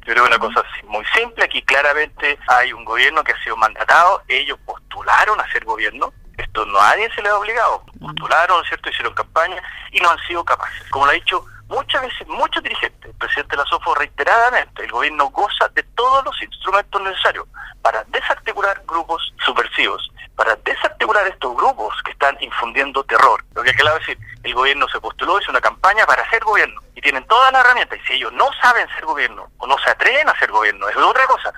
Yo creo que una cosa muy simple, aquí claramente hay un gobierno que ha sido mandatado, ellos postularon a ser gobierno, esto nadie se les ha obligado, postularon, ¿cierto?, hicieron campaña y no han sido capaces. Como lo ha dicho muchas veces muchos dirigentes, el presidente Lasso reiteradamente, el gobierno goza de todos los instrumentos necesarios para desarticular grupos subversivos, para desarticular estos grupos que están infundiendo terror. Lo que acabo de decir, el gobierno se postuló, hizo una campaña para ser gobierno y tienen todas las herramientas, y si ellos no saben ser gobierno o no se atreven a ser gobierno, es otra cosa.